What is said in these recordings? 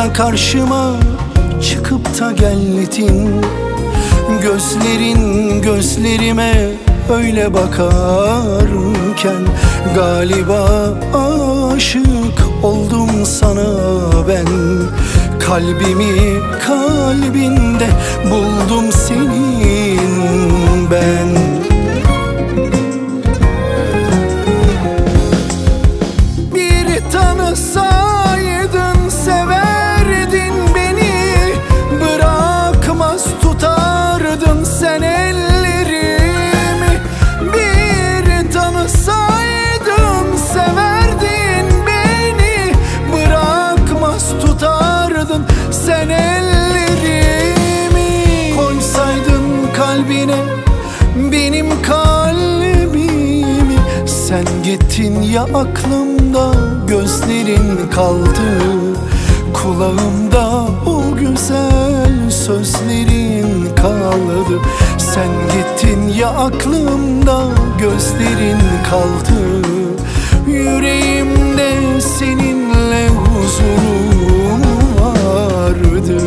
da karşıma çıkıp da geldin. Gözlerin gözlerime öyle bakarken galiba aşık oldum sana ben. Kalbimi kalbinde buldum senin ben. Bir tanısaydın severdin beni, bırakmaz tutardın sen ellerimi. Bir tanısaydın severdin beni, bırakmaz tutardın sen ellerimi. Koysaydın kalbine benim kalbimi, sen gittin ya aklımda gözlerin kaldı. Kulağımda o güzel sözlerin kaldı. Sen gittin ya aklımda gözlerin kaldı. Yüreğimde seninle huzurum vardı.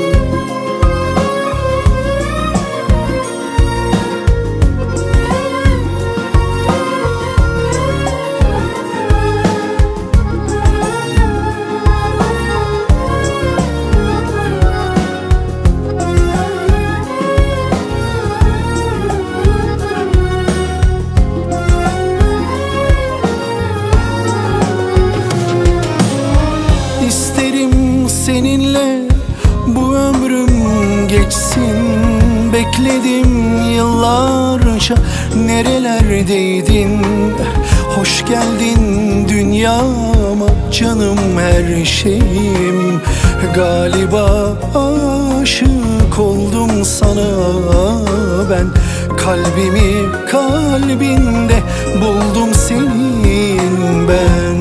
Seninle bu ömrüm geçsin. Bekledim yıllarca, nerelerdeydin? Hoş geldin dünyama canım, her şeyim. Galiba aşık oldum sana ben. Kalbimi kalbinde buldum senin ben.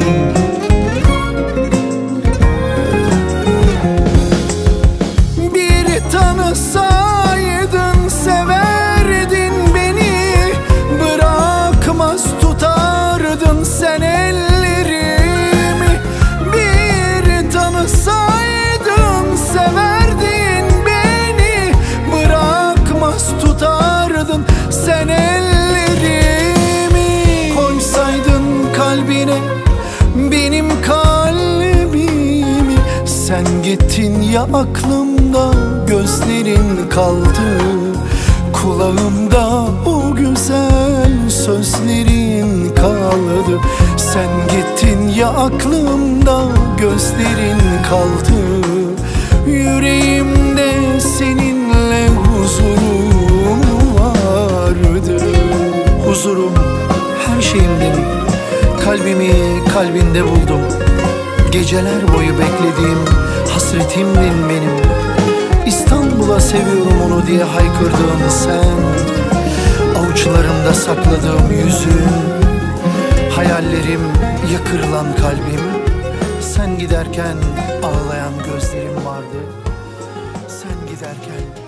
Tanısaydın severdin beni, bırakmaz tutardın sen ellerimi. Bir tanısaydın severdin beni, bırakmaz tutardın sen ellerimi. Koysaydın kalbine benim kalbimi, sen gittin ya aklımda gözlerin kaldı. Kulağımda o güzel sözlerin kaldı. Sen gittin ya aklımda gözlerin kaldı. Yüreğimde seninle huzurum vardı. Huzurum, her şeyim benim. Kalbimi kalbinde buldum. Geceler boyu beklediğim hasretimdin benim. İstanbul'a seviyorum onu diye haykırdığım sen. Avuçlarımda sakladığım yüzün, hayallerim, yakırılan kalbim. Sen giderken ağlayan gözlerim vardı. Sen giderken